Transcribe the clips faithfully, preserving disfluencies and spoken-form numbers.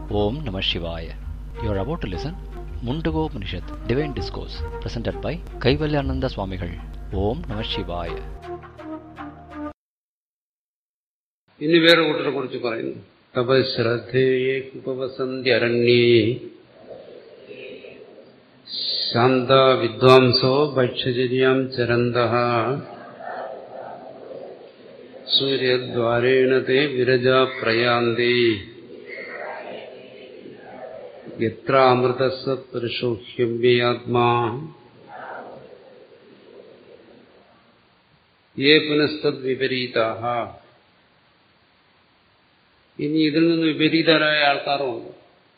Om Namah Shivaya. You are about to listen Mundago Upanishad, Divine Discourse, presented by Kaivalyananda Swamigal. Om Namah Shivaya. ഇനി വേറെ കൂട്ടരെ കുറിച്ച് പറയുന്നു. തപശ്രദ്ധേയേ ഉപവസന്ത്യരണ്യേ ശാന്ത വിദ്വാംസോ ഭക്ഷ്യചര്യാം ചരന്തഃ സൂര്യദ്വാരേണ തേ വിരജാ പ്രയാന്തി യത്ര അമൃതസ്സ പുരുഷോഹ്യമ്യാത്മാ യേ പുനസ്തദ് വിപരീതാഃ. ഇനി ഇതിൽ നിന്ന് വിപരീതരായ ആൾക്കാരുമുണ്ട്.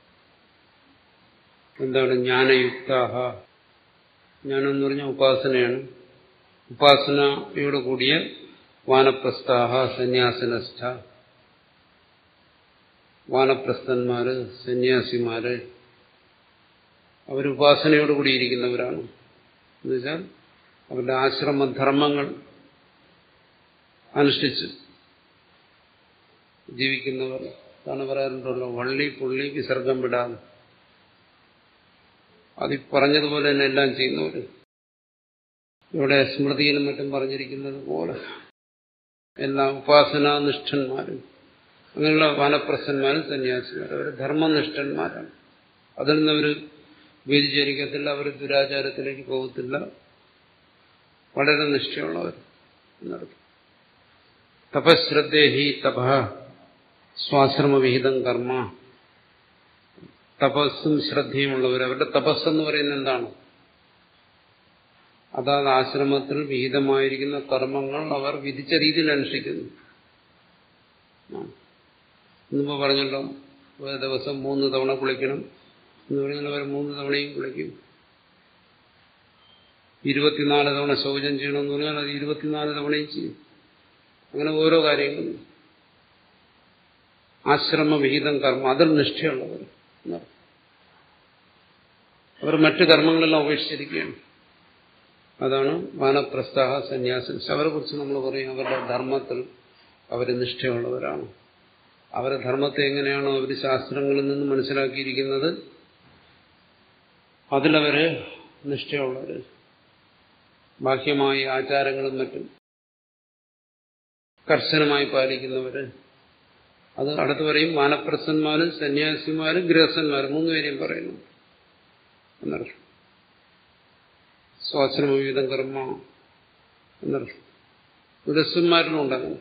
എന്താണ്? ജ്ഞാനയുക്താഹ. ജ്ഞാനം എന്ന് പറഞ്ഞാൽ ഉപാസനയാണ്. ഉപാസനയോട് കൂടിയ വാനപ്രസ്ഥാഹ സന്യാസിനസ്ഥ. വാനപ്രസ്ഥന്മാര്, സന്യാസിമാര് അവർ ഉപാസനയോട് കൂടിയിരിക്കുന്നവരാണ്. എന്നുവെച്ചാൽ അവരുടെ ആശ്രമധർമ്മങ്ങൾ അനുഷ്ഠിച്ച് ജീവിക്കുന്നവർ. അതാണ് പറയാറുണ്ടല്ലോ, വള്ളി പുള്ളി വിസർഗം വിടാതെ അത് പറഞ്ഞതുപോലെ തന്നെ എല്ലാം ചെയ്യുന്നവർ. ഇവിടെ സ്മൃതിയിലും മറ്റും പറഞ്ഞിരിക്കുന്നത് പോലെ എല്ലാ ഉപാസനാനിഷ്ഠന്മാരും അങ്ങനെയുള്ള വാനപ്രസ്ഥന്മാരും സന്യാസിമാരും അവർ ധർമ്മനിഷ്ഠന്മാരാണ്. അതിൽ നിന്നവർ വ്യതിചരിക്കത്തില്ല, അവർ ദുരാചാരത്തിലേക്ക് പോകത്തില്ല, വളരെ നിഷ്ഠയുള്ളവർ എന്നർത്ഥം. തപശ്രദ്ധേഹി തപ സ്വാശ്രമവിഹിതം കർമ്മ. തപസ്സും ശ്രദ്ധയുമുള്ളവർ. അവരുടെ തപസ്സെന്ന് പറയുന്നത് എന്താണ്? അതാത് ആശ്രമത്തിൽ വിഹിതമായിരിക്കുന്ന കർമ്മങ്ങൾ അവർ വിധിച്ച രീതിയിൽ അനുഷ്ഠിക്കുന്നു. ഇന്നിപ്പോ പറഞ്ഞല്ലോ, ഒരു ദിവസം മൂന്ന് തവണ കുളിക്കണം എന്ന് പറഞ്ഞാൽ അവർ മൂന്ന് തവണയും കുളിക്കും. ഇരുപത്തിനാല് തവണ ശൗചം ചെയ്യണമെന്ന് പറഞ്ഞാൽ അത് ഇരുപത്തിനാല് തവണയും ചെയ്യും. അങ്ങനെ ഓരോ കാര്യങ്ങളും ആശ്രമവിഹിതം കർമ്മം, അതിൽ നിഷ്ഠയുള്ളവർ. അവർ മറ്റു കർമ്മങ്ങളെല്ലാം ഉപേക്ഷിച്ചിരിക്കുകയാണ്. അതാണ് വാനപ്രസ്ഥാഹ സന്യാസി. അവരെ കുറിച്ച് നമ്മൾ പറയും അവരുടെ ധർമ്മത്തിൽ അവർ നിഷ്ഠയുള്ളവരാണ്. അവരുടെ ധർമ്മത്തെ എങ്ങനെയാണോ അവർ ശാസ്ത്രങ്ങളിൽ നിന്ന് മനസ്സിലാക്കിയിരിക്കുന്നത് അതിലവര് നിഷ്ഠയുള്ളവർ. ബാഹ്യമായ ആചാരങ്ങളും മറ്റും കർശനമായി പാലിക്കുന്നവര്. അത് അടുത്ത് പറയും വാനപ്രസ്ഥന്മാരും സന്യാസിമാരും ഗൃഹസ്ഥന്മാരും മൂന്നുപേരെയും പറയുന്നു എന്നർത്ഥം. സ്വാശ്രമവിഹിതം കർമ്മ എന്നർത്ഥം. ഗൃഹസ്ഥന്മാരിലും ഉണ്ടാകുന്നു.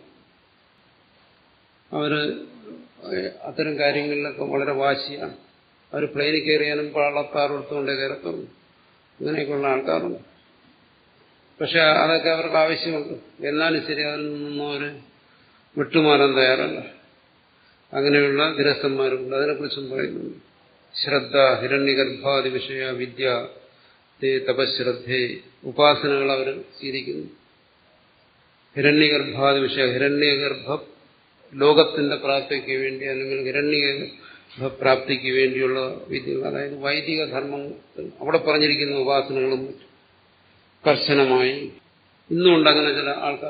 അവര് അത്തരം കാര്യങ്ങളിലൊക്കെ വളരെ വാശിയാണ്. അവർ പ്ലെയിനിൽ കയറിയാലും പള്ളത്താറെടുത്തുകൊണ്ടേ കയറത്തുള്ളൂ. ഇങ്ങനെയൊക്കെയുള്ള ആൾക്കാരുണ്ട്. പക്ഷെ അതൊക്കെ അവർക്ക് ആവശ്യമുണ്ട്. എന്നാലും ശരി, അതിൽ നിന്നൊന്നും അവർ വിട്ടുമാറാൻ തയ്യാറല്ല. അങ്ങനെയുള്ള ഗൃഹസ്ഥന്മാരുണ്ട്. അതിനെക്കുറിച്ചും പറയുന്നുണ്ട്. ശ്രദ്ധ ഹിരണ്യഗർഭാദി വിഷയ വിദ്യ തേ തപശ്രദ്ധേ. ഉപാസനകൾ അവർ സ്വീകരിക്കുന്നു. ഹിരണ്യഗർഭാദി വിഷയ, ഹിരണ്യഗർഭ ലോകത്തിന്റെ പ്രാപ്തിക്ക് വേണ്ടി അല്ലെങ്കിൽ ഹിരണ്യഗർഭപ്രാപ്തിക്ക് വേണ്ടിയുള്ള വിദ്യകൾ, അതായത് വൈദിക ധർമ്മത്തിൽ അവിടെ പറഞ്ഞിരിക്കുന്ന ഉപാസനകളും കർശനമായി ഇന്നുമുണ്ട്. അങ്ങനെ ചില ആൾക്കാർ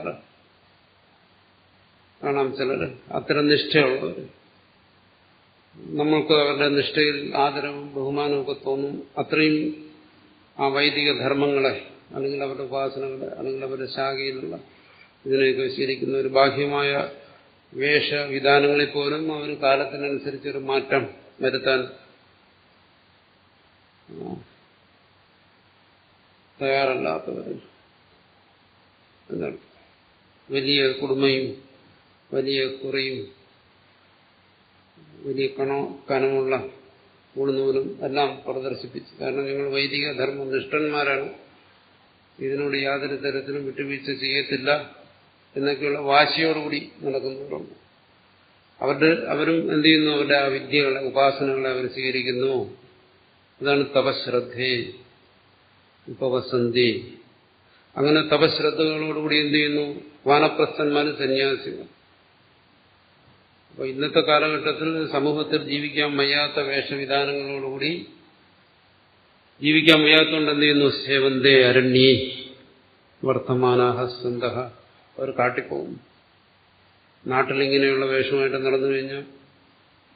കാണാം. ചിലർ അത്തരം നിഷ്ഠയുള്ളവർ. നമ്മൾക്ക് അവരുടെ നിഷ്ഠയിൽ ആദരവും ബഹുമാനവും ഒക്കെ തോന്നും. അത്രയും ആ വൈദിക ധർമ്മങ്ങളെ അല്ലെങ്കിൽ അവരുടെ ഉപാസനകളെ അല്ലെങ്കിൽ അവരുടെ ശാഖയിലുള്ള ഇതിനെയൊക്കെ സ്വീകരിക്കുന്ന ഒരു ബാഹ്യമായ വേഷവിധാനങ്ങളിൽ പോലും അവർ കാലത്തിനനുസരിച്ചൊരു മാറ്റം വരുത്താൻ തയ്യാറല്ലാത്തവർ. എന്താണ്? വലിയ കുടുമയും വലിയ കുറിയും വലിയ കണോ കനമുള്ള ഉളുനൂലും എല്ലാം പ്രദർശിപ്പിച്ചു. കാരണം ഞങ്ങൾ വൈദിക ധർമ്മനിഷ്ഠന്മാരാണ്, ഇതിനോട് യാതൊരു തരത്തിലും വിട്ടുവീഴ്ച ചെയ്യത്തില്ല എന്നൊക്കെയുള്ള വാശിയോടുകൂടി നടക്കുന്നവരുണ്ട്. അവരുടെ അവരും എന്ത് ചെയ്യുന്നു? അവരുടെ ആ വിദ്യകളെ, ഉപാസനകളെ അവർ സ്വീകരിക്കുന്നു. അതാണ് തപശ്രദ്ധേ ഉപവസന്തി. അങ്ങനെ തപശ്രദ്ധകളോടുകൂടി എന്ത് ചെയ്യുന്നു? വാനപ്രസ്ഥന്മാരും സന്യാസികൾ. അപ്പൊ ഇന്നത്തെ കാലഘട്ടത്തിൽ സമൂഹത്തിൽ ജീവിക്കാൻ വയ്യാത്ത വേഷവിധാനങ്ങളോടുകൂടി ജീവിക്കാൻ വയ്യാത്തതുകൊണ്ട് എന്ത് ചെയ്യുന്നു? സേവന്തേ അരണ്യേ വർത്തമാനാഹ സന്തഃ. അവർ കാട്ടിപ്പോകും. നാട്ടിലിങ്ങനെയുള്ള വേഷമായിട്ട് നടന്നു കഴിഞ്ഞാൽ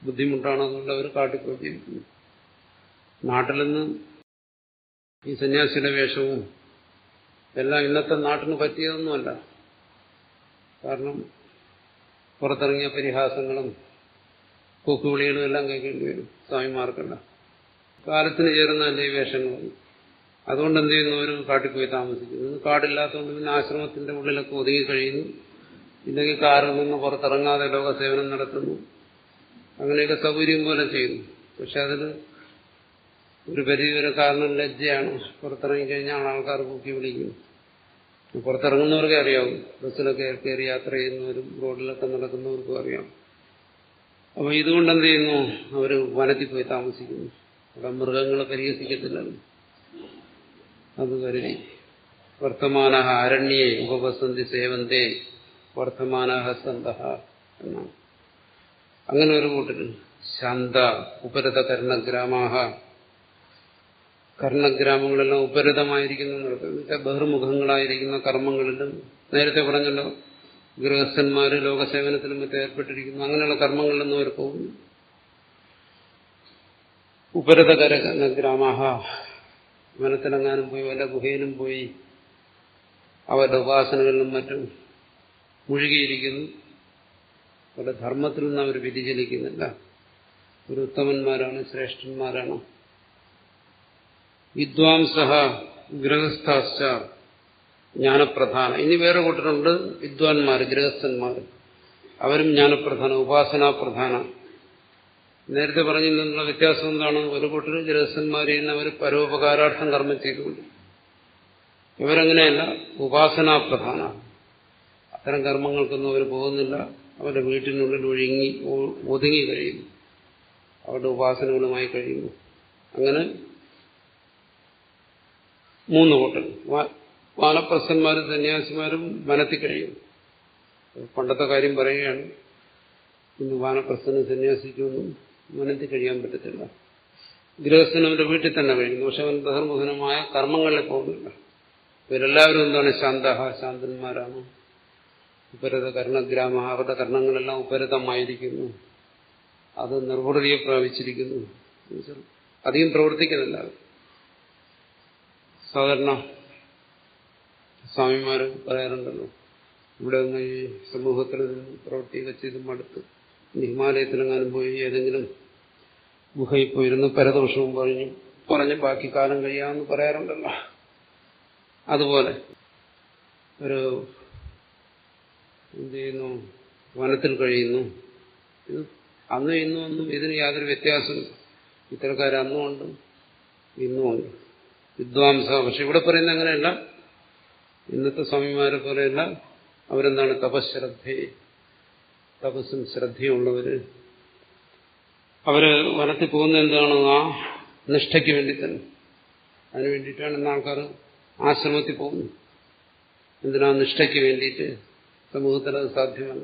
ബുദ്ധിമുട്ടാണ്, അതുകൊണ്ട് അവർ കാട്ടിൽ പോയി ജീവിക്കുന്നു. നാട്ടിൽ നിന്ന് ഈ സന്യാസിയുടെ വേഷവും എല്ലാം ഇന്നത്തെ നാട്ടിന് പറ്റിയതൊന്നുമല്ല. കാരണം പുറത്തിറങ്ങിയ പരിഹാസങ്ങളും കൂക്കുവിളികളും എല്ലാം കേൾക്കേണ്ടി വരും സ്വാമിമാർക്കല്ല. കാലത്തിന് ചേർന്നല്ലേ ഈ വേഷങ്ങൾ. അതുകൊണ്ട് എന്ത് ചെയ്യുന്നു, ഒരു കാട്ടിൽ പോയി താമസിക്കുന്നു. കാടില്ലാത്തതുകൊണ്ട് പിന്നെ ആശ്രമത്തിന്റെ ഉള്ളിലൊക്കെ ഒതുങ്ങി കഴിയുന്നു. ഇല്ലെങ്കിൽ കാറിൽ നിന്ന് പുറത്തിറങ്ങാതെ ലോകസേവനം നടത്തുന്നു. അങ്ങനെയൊക്കെ സൗകര്യം പോലെ ചെയ്യുന്നു. പക്ഷെ അതിൽ ഒരു പരിധിവരെ കാരണം ലജ്ജയാണ്. പുറത്തിറങ്ങിക്കഴിഞ്ഞാൽ ആൾക്കാർ കൂക്കി വിളിക്കുന്നു. പുറത്തിറങ്ങുന്നവർക്കേ അറിയാവും. ബസ്സിലൊക്കെ കയറി യാത്ര ചെയ്യുന്നവരും റോഡിലൊക്കെ നടക്കുന്നവർക്കും അറിയാം. അപ്പൊ ഇതുകൊണ്ട് എന്ത് ചെയ്യുന്നു, അവർ വനത്തിൽ പോയി താമസിക്കുന്നു. അവിടെ മൃഗങ്ങളെ പരിഹസിക്കത്തില്ലല്ലോ. അത് കരുതി വർത്തമാന അരണ്യേ ഉപവസന്തി സേവന്തേ വർത്തമാന സന്ത എന്നാണ്. അങ്ങനെ ഒരു കൂട്ടര് ശാന്ത ഉപരത കർണഗ്രാമാഹ, കർണഗ്രാമങ്ങളെല്ലാം ഉപരതമായിരിക്കുന്നു എന്നുള്ളത് ബഹിർമുഖങ്ങളായിരിക്കുന്ന കർമ്മങ്ങളിലും, നേരത്തെ പറഞ്ഞല്ലോ ഗൃഹസ്ഥന്മാര് ലോകസേവനത്തിലും മറ്റും ഏർപ്പെട്ടിരിക്കുന്നു. അങ്ങനെയുള്ള കർമ്മങ്ങളിലൊന്നും അവർ പോകുന്നു. ഉപരത കർണഗ്രാമാഹ, വനത്തിലെങ്ങാനും പോയി വല്ല ഗുഹയിലും പോയി അവരുടെ ഉപാസനകളിലും മറ്റും മുഴുകിയിരിക്കുന്നു. അവരുടെ ധർമ്മത്തിൽ നിന്ന് അവർ വ്യതിചലിക്കുന്നില്ല. ഒരു ഉത്തമന്മാരാണ്, ശ്രേഷ്ഠന്മാരാണ്. വിദ്വാംസഹ ഗൃഹസ്ഥാശ്ച ജ്ഞാനപ്രധാന. ഇനി വേറെ കൂട്ടരുണ്ട് വിദ്വാൻമാർ, ഗൃഹസ്ഥന്മാർ. അവരും ജ്ഞാനപ്രധാന, ഉപാസനാപ്രധാന. നേരത്തെ പറഞ്ഞതിനുള്ള വ്യത്യാസം എന്താണ്? ഒരു കൂട്ടർ ഗൃഹസ്ഥന്മാരിൽ നിന്ന് അവർ പരോപകാരാർത്ഥം കർമ്മം ചെയ്തുകൊണ്ട്, ഇവരങ്ങനെയല്ല, ഉപാസനാപ്രധാന. അത്തരം കർമ്മങ്ങൾക്കൊന്നും അവർ പോകുന്നില്ല. അവരുടെ വീട്ടിനുള്ളിൽ ഒഴുങ്ങി ഒതുങ്ങി കഴിയുന്നു, അവരുടെ ഉപാസനകളുമായി കഴിയുന്നു. അങ്ങനെ മൂന്ന് കൂട്ടർ. വാനപ്രസ്ഥന്മാരും സന്യാസിമാരും വനത്തിൽ കഴിയുന്നു. പണ്ടത്തെ കാര്യം പറയുകയാണ്. ഇന്ന് വാനപ്രസ്ഥനും സന്യാസിക്കൊന്നും വനത്തിൽ കഴിയാൻ പറ്റത്തില്ല. ഗൃഹസ്ഥൻ അവന്റെ വീട്ടിൽ തന്നെ കഴിയുന്നു. പക്ഷെ അവൻ ബഹിർമുഖനമായ കർമ്മങ്ങളിൽ പോകുന്നില്ല. ഇവരെല്ലാവരും എന്താണ്? ശാന്തഹ, ശാന്തന്മാരാണ്. ഉപരത കർണഗ്രാമ, അവരുടെ കർണങ്ങളെല്ലാം ഉപരതമായിരിക്കുന്നു. അത് നിർവൃതിയെ പ്രാപിച്ചിരിക്കുന്നു. അധികം പ്രവർത്തിക്കുന്നില്ല. സാധാരണ സ്വാമിമാര് പറയാറുണ്ടല്ലോ, ഇവിടെ ഒന്ന് ഈ സമൂഹത്തിൽ പ്രവർത്തിയൊക്കെ ചെയ്ത് മടുത്ത് ഹിമാലയത്തിലെങ്ങാനും പോയി ഏതെങ്കിലും ഗുഹയിൽ പോയിരുന്ന് പരദോഷവും പറഞ്ഞു പറഞ്ഞ് ബാക്കി കാലം കഴിയാമെന്ന് പറയാറുണ്ടല്ലോ. അതുപോലെ ഒരു എന്ത് ചെയ്യുന്നു, വനത്തിൽ കഴിയുന്നു. ഇത് അന്നും ഇന്നും ഒന്നും ഇതിന് യാതൊരു വ്യത്യാസമില്ല. ഇത്തരക്കാർ അന്നുമുണ്ട് ഇന്നുമുണ്ട്. വിദ്വാംസ. പക്ഷെ ഇവിടെ പറയുന്നത് അങ്ങനെയല്ല. ഇന്നത്തെ സ്വാമിമാരെ പോലെയല്ല. അവരെന്താണ്? തപശ്രദ്ധയെ, തപസ്സും ശ്രദ്ധയുള്ളവര്. അവര് വനത്തിൽ പോകുന്നത് എന്താണ്? ആ നിഷ്ഠയ്ക്ക് വേണ്ടി തന്നെ. അതിനു വേണ്ടിയിട്ടാണ് ഇന്ന് ആൾക്കാർ ആശ്രമത്തിൽ പോകുന്നത്. എന്തിനാ? നിഷ്ഠയ്ക്ക് വേണ്ടിയിട്ട്. സമൂഹത്തിൽ അത് സാധ്യമല്ല.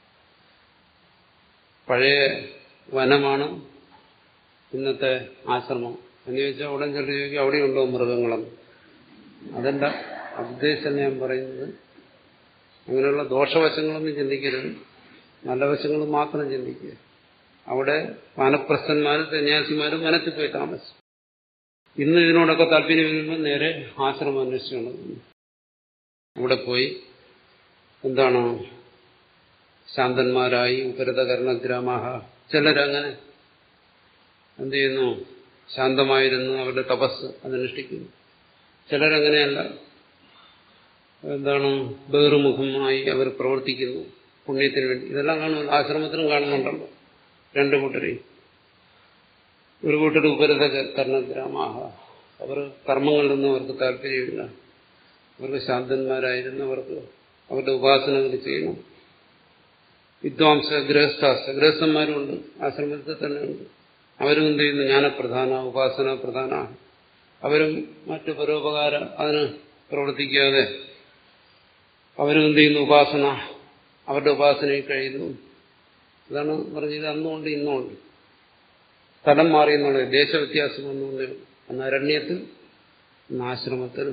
പഴയ വനമാണ് ഇന്നത്തെ ആശ്രമം എന്ന് ചോദിച്ചാൽ ഉടൻ ചെറിയ ചോദിക്കും അവിടെയുണ്ടോ മൃഗങ്ങളെന്ന്. അതല്ല ഉദ്ദേശം ഞാൻ പറയുന്നത്. അങ്ങനെയുള്ള ദോഷവശങ്ങളൊന്നും ചിന്തിക്കരുത്, നല്ല വശങ്ങൾ മാത്രം ചിന്തിക്കുക. അവിടെ വാനപ്രസ്ഥന്മാരും സന്യാസിമാരും വനത്തിൽ പോയി താമസിച്ചു. ഇന്ന് ഇതിനോടൊക്കെ താല്പര്യം വരുമ്പോൾ നേരെ ആശ്രമം അന്വേഷിച്ചുകൊണ്ട് അവിടെ പോയി എന്താണ് ശാന്തന്മാരായി ഉപരതകരണഗ്രാമാഹ. ചിലരങ്ങനെ എന്ത് ചെയ്യുന്നു? ശാന്തമായിരുന്നു അവരുടെ തപസ് അതനുഷ്ഠിക്കുന്നു. ചിലരങ്ങനെയല്ല, എന്താണ് ബഹിർമുഖമായി അവർ പ്രവർത്തിക്കുന്നു പുണ്യത്തിന് വേണ്ടി. ഇതെല്ലാം കാണുന്നു, ആശ്രമത്തിലും കാണുന്നുണ്ടല്ലോ രണ്ടു കൂട്ടരെയും. ഒരു കൂട്ടർ ഉപരത കർണഗ്രാമാഹ, അവർ കർമ്മങ്ങളിലൊന്നും അവർക്ക് താല്പര്യമില്ല. അവർക്ക് ശാന്തന്മാരായിരുന്നു, അവർക്ക് അവരുടെ ഉപാസനകൾ ചെയ്യണം. വിദ്വാംസ ഗൃഹസ്ഥാസ, ഗൃഹസ്ഥന്മാരുമുണ്ട് ആശ്രമത്തിൽ തന്നെ ഉണ്ട്. അവരും എന്ത് ചെയ്യുന്നു? ജ്ഞാനപ്രധാന, ഉപാസന പ്രധാന. അവരും മറ്റു പരോപകാര അതിന് പ്രവർത്തിക്കാതെ അവരും എന്ത് ചെയ്യുന്നു? ഉപാസന, അവരുടെ ഉപാസനയിൽ കഴിയുന്നു. അതാണ് പറഞ്ഞത്. അന്നുകൊണ്ട് ഇന്നുമുണ്ട്. സ്ഥലം മാറി എന്നുള്ളത്, ദേശവ്യത്യാസം ഒന്നുകൊണ്ട്. അന്ന് അരണ്യത്തിൽ, ഇന്ന് ആശ്രമത്തിൽ.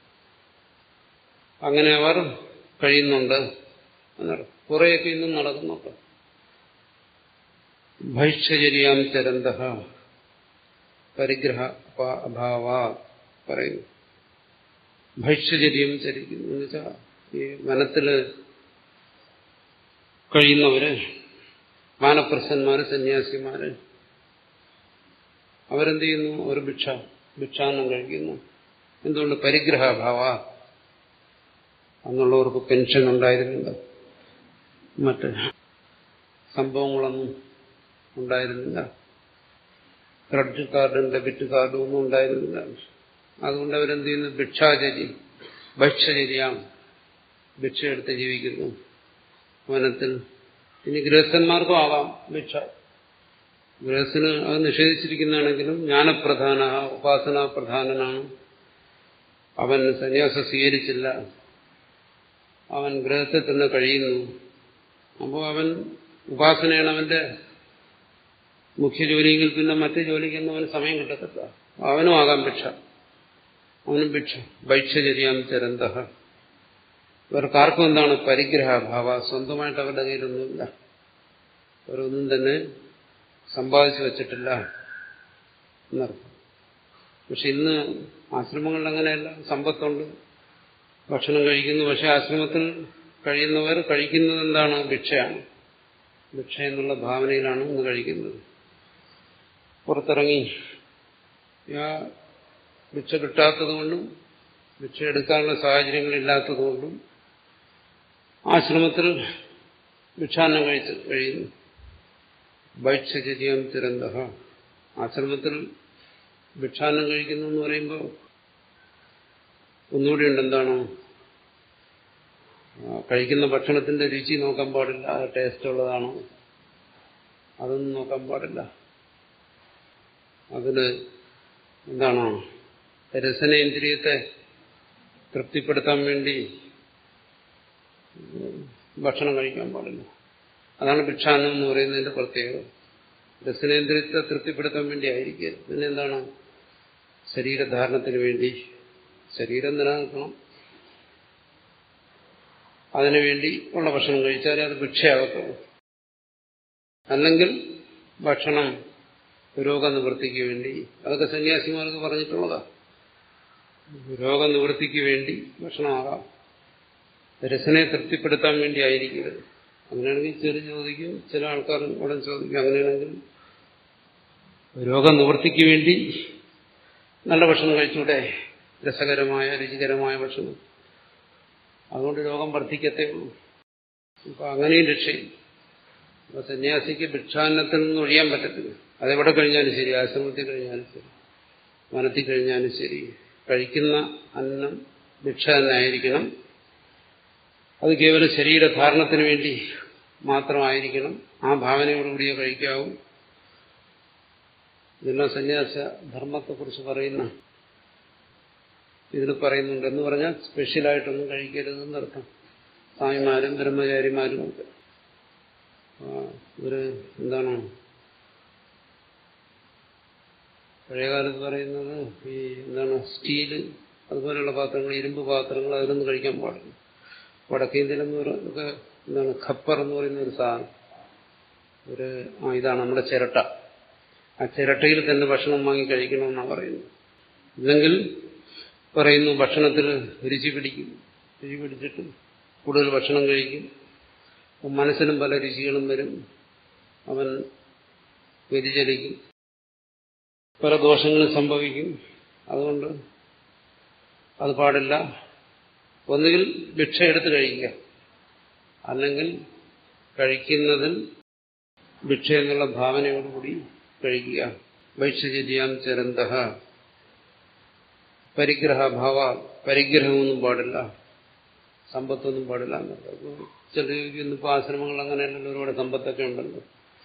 അങ്ങനെ അവർ കഴിയുന്നുണ്ട് എന്നർത്ഥം. കുറേയൊക്കെ ഇന്നും നടക്കുന്നുണ്ട്. ഭൈഷ്യചര്യാം ചരന്തഃ പരിഗ്രഹ അഭാവ പറയുന്നു. ഭൈഷ്യചര്യം ചരിക്കുന്നു എന്ന് വെച്ചാൽ ഈ വനത്തില് കഴിയുന്നവര്, വാനപ്രസ്ഥന്മാര്, സന്യാസിമാര്, അവരെന്ത് ചെയ്യുന്നു? ഒരു ഭിക്ഷ ഭിക്ഷാന്നം കഴിക്കുന്നു. എന്തുകൊണ്ട്? പരിഗ്രഹാഭാവ. അന്നുള്ളവർക്ക് പെൻഷൻ ഉണ്ടായിരുന്നില്ല, മറ്റ് സംഭവങ്ങളൊന്നും ഉണ്ടായിരുന്നില്ല, ക്രെഡിറ്റ് കാർഡും ഡെബിറ്റ് കാർഡും ഒന്നും ഉണ്ടായിരുന്നില്ല. അതുകൊണ്ട് അവരെന്ത് ചെയ്യുന്നു? ഭിക്ഷാചര്യം, ഭക്ഷ്യചര്യാം, ഭിക്ഷ എടുത്ത് ജീവിക്കുന്നു വനത്തിൽ. ഇനി ഗൃഹസ്ഥന്മാർക്കും ആകാം ഭിക്ഷ. ഗൃഹസ്ഥന് അത് നിഷേധിച്ചിരിക്കുന്നതാണെങ്കിലും ജ്ഞാനപ്രധാന, ഉപാസനാപ്രധാനനാണ്, അവൻ സന്യാസം സ്വീകരിച്ചില്ല, അവൻ ഗൃഹത്തിൽ തന്നെ കഴിയുന്നു. അപ്പോൾ അവൻ ഉപാസനയാണ് അവന്റെ മുഖ്യ ജോലിയെങ്കിൽ പിന്നെ മറ്റു ജോലിക്കൊന്നും അവന് സമയം കിട്ടത്തില്ല. അവനും ആകാം ഭിക്ഷ, അവനും ഭിക്ഷ. ഭൈഷ്യചര്യാം ചരന്തഃ. ഇവർക്കാർക്കും എന്താണ്? പരിഗ്രഹാഭാവ. സ്വന്തമായിട്ട് അവരുടെ കയ്യിലൊന്നുമില്ല, അവരൊന്നും തന്നെ സമ്പാദിച്ചു വച്ചിട്ടില്ല എന്നർത്ഥം. പക്ഷെ ഇന്ന് ആശ്രമങ്ങളിൽ അങ്ങനെയല്ല. സമ്പത്തുണ്ട്, ഭക്ഷണം കഴിക്കുന്നു. പക്ഷെ ആശ്രമത്തിൽ കഴിയുന്നവർ കഴിക്കുന്നത് എന്താണ്? ഭിക്ഷയാണ്. ഭിക്ഷ എന്നുള്ള ഭാവനയിലാണ് ഇന്ന് കഴിക്കുന്നത്. പുറത്തിറങ്ങി ആ ഭിക്ഷ കിട്ടാത്തതുകൊണ്ടും ഭിക്ഷ എടുക്കാനുള്ള സാഹചര്യങ്ങളില്ലാത്തതുകൊണ്ടും ആശ്രമത്തിൽ ഭിക്ഷാന്നം കഴിച്ച് കഴിയുന്നു. ഭൈഷ്യചര്യം ചരന്തഃ. ആശ്രമത്തിൽ ഭിക്ഷാന്നം കഴിക്കുന്നു എന്ന് പറയുമ്പോൾ ഒന്നുകൂടി ഉണ്ട്. എന്താണ്? കഴിക്കുന്ന ഭക്ഷണത്തിന്റെ രുചി നോക്കാൻ പാടില്ല, അത് ടേസ്റ്റ് ഉള്ളതാണോ അതൊന്നും നോക്കാൻ പാടില്ല. അതിന് എന്താണ്? രസനേന്ദ്രിയത്തെ തൃപ്തിപ്പെടുത്താൻ വേണ്ടി ഭക്ഷണം കഴിക്കാൻ പാടില്ല. അതാണ് ഭിക്ഷാന്നം എന്ന് പറയുന്നതിന്റെ പ്രത്യേകത. രസനേന്ദ്രിയത്തെ തൃപ്തിപ്പെടുത്താൻ വേണ്ടി ആയിരിക്കും. പിന്നെ എന്താണ്? ശരീരധാരണത്തിന് വേണ്ടി, ശരീരം നിലനിൽക്കണം, അതിനുവേണ്ടി ഉള്ള ഭക്ഷണം കഴിച്ചാലേ അത് ഭിക്ഷയാകത്തുള്ളൂ. അല്ലെങ്കിൽ ഭക്ഷണം രോഗനിവൃത്തിക്ക് വേണ്ടി, അതൊക്കെ സന്യാസിമാർക്ക് പറഞ്ഞിട്ടുള്ളതാ. രോഗനിവൃത്തിക്ക് വേണ്ടി ഭക്ഷണമാകാം, രസനെ തൃപ്തിപ്പെടുത്താൻ വേണ്ടി ആയിരിക്കരുത്. അങ്ങനെയാണെങ്കിൽ ചെറിയ ചോദിക്കും, ചില ആൾക്കാർ ഉടൻ ചോദിക്കും, അങ്ങനെയാണെങ്കിൽ രോഗനിവൃത്തിക്ക് വേണ്ടി നല്ല ഭക്ഷണം കഴിച്ചൂടെ? രസകരമായ രുചികരമായ ഭക്ഷണം. അതുകൊണ്ട് രോഗം വർദ്ധിക്കത്തേ ഉള്ളൂ. അപ്പൊ അങ്ങനെയും രക്ഷയും. അപ്പൊ സന്യാസിക്ക് ഭിക്ഷാന്നത്തിൽ നിന്ന് ഒഴിയാൻ പറ്റത്തില്ല. അതെവിടെ കഴിഞ്ഞാലും ശരി, ആശ്രമത്തിൽ കഴിഞ്ഞാലും ശരി, വനത്തിൽ കഴിഞ്ഞാലും ശരി, കഴിക്കുന്ന അന്നം ഭിക്ഷ തന്നെ ആയിരിക്കണം. അത് കേവലം ശരീരധാരണത്തിന് വേണ്ടി മാത്രമായിരിക്കണം. ആ ഭാവനയോടുകൂടിയേ കഴിക്കാവൂ. ഇതെല്ലാം സന്യാസ ധർമ്മത്തെക്കുറിച്ച് പറയുന്ന ഇതിന് പറയുന്നുണ്ട്. എന്ന് പറഞ്ഞാൽ സ്പെഷ്യലായിട്ടൊന്നും കഴിക്കരുതെന്നർത്ഥം. സ്വാമിമാരും ബ്രഹ്മചാരിമാരും ഒക്കെ ഒരു എന്താണ് പഴയകാലത്ത് പറയുന്നത്, ഈ എന്താണ് സ്റ്റീല് അതുപോലെയുള്ള പാത്രങ്ങൾ, ഇരുമ്പ് പാത്രങ്ങൾ, അതിലൊന്നും കഴിക്കാൻ പാടില്ല. വടക്കേന്ത്യയിലെന്ന് ഒക്കെ എന്താണ് ഖപ്പർ എന്ന് പറയുന്ന ഒരു സാധനം, ഒരു ആ ഇതാണ് നമ്മുടെ ചിരട്ട. ആ ചിരട്ടയിൽ തന്നെ ഭക്ഷണം വാങ്ങി കഴിക്കണമെന്നാണ് പറയുന്നത്. ഇല്ലെങ്കിൽ പറയുന്നു ഭക്ഷണത്തിൽ രുചി പിടിക്കും, രുചി പിടിച്ചിട്ട് കൂടുതൽ ഭക്ഷണം കഴിക്കും, മനസ്സിനും പല രുചികളും വരും, അവൻ വ്യതിചലിക്കും, പല ദോഷങ്ങളും സംഭവിക്കും. അതുകൊണ്ട് അത് പാടില്ല. ഒന്നുകിൽ ഭിക്ഷ എടുത്ത് കഴിക്കുക, അല്ലെങ്കിൽ കഴിക്കുന്നതിൽ ഭിക്ഷ എന്നുള്ള ഭാവനയോടുകൂടി കഴിക്കുക. ഭൈഷ്യചര്യാം ചരന്തഃ. പരിഗ്രഹഭാവ. പരിഗ്രഹമൊന്നും പാടില്ല, സമ്പത്തൊന്നും പാടില്ല. ചില ഇന്നിപ്പോൾ ആശ്രമങ്ങൾ അങ്ങനെയല്ലല്ലോ, ഒരുപാട് സമ്പത്തൊക്കെ ഉണ്ടല്ലോ.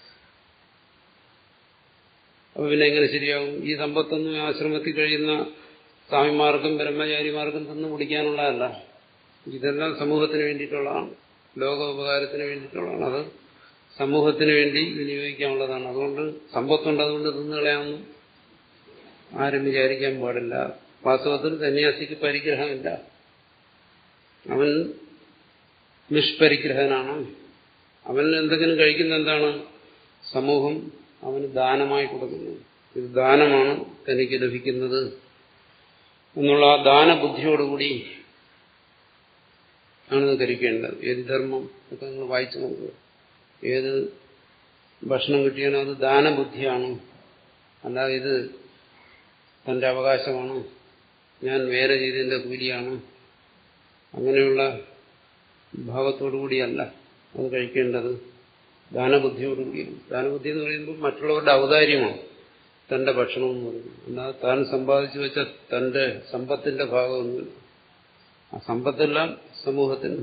അപ്പൊ പിന്നെ എങ്ങനെ ശരിയാവും? ഈ സമ്പത്തൊന്നും ആശ്രമത്തിൽ കഴിയുന്ന സ്വാമിമാർക്കും ബ്രഹ്മചാരിമാർക്കും തന്നു കുടിക്കാനുള്ളതല്ല. ഇതെല്ലാം സമൂഹത്തിന് വേണ്ടിയിട്ടുള്ളതാണ്, ലോകോപകാരത്തിന് വേണ്ടിയിട്ടുള്ളതാണ്. അത് സമൂഹത്തിന് വേണ്ടി വിനിയോഗിക്കാനുള്ളതാണ്. അതുകൊണ്ട് സമ്പത്തുണ്ട്, അതുകൊണ്ട് തിന്നുകളയാമെന്നും ആരും വിചാരിക്കാൻ പാടില്ല. വാസ്തവത്തിൽ സന്യാസിക്ക് പരിഗ്രഹമില്ല, അവൻ നിഷ്പരിഗ്രഹനാണ്. അവൻ എന്തെങ്കിലും കഴിക്കുന്ന എന്താണ്? സമൂഹം അവന് ദാനമായി കൊടുക്കുന്നു. ഇത് ദാനമാണ് തനിക്ക് ലഭിക്കുന്നത് എന്നുള്ള ആ ദാനബുദ്ധിയോടുകൂടി ആണിത് ധരിക്കേണ്ടത്. ഏത് ധർമ്മം ഒക്കെ നിങ്ങൾ വായിച്ചു നോക്കുക. ഏത് ഭക്ഷണം കിട്ടിയാലും അത് ദാനബുദ്ധിയാണ്. അല്ലാതെ ഇത് തന്റെ അവകാശമാണ്, ഞാൻ വേറെ ചെയ്തതിന്റെ കൂലിയാണ്, അങ്ങനെയുള്ള ഭാവത്തോടുകൂടിയല്ല അത് കഴിക്കേണ്ടത്. ദാനബുദ്ധിയോടുകൂടിയാണ്. ദാനബുദ്ധി എന്ന് പറയുമ്പോൾ മറ്റുള്ളവരുടെ ഔദാര്യമാണ് തന്റെ ഭക്ഷണം എന്ന് പറയുന്നത്. എന്നാൽ താൻ സമ്പാദിച്ചു വെച്ച തന്റെ സമ്പത്തിന്റെ ഭാഗമൊന്നുമില്ല. ആ സമ്പത്തെല്ലാം സമൂഹത്തിന്.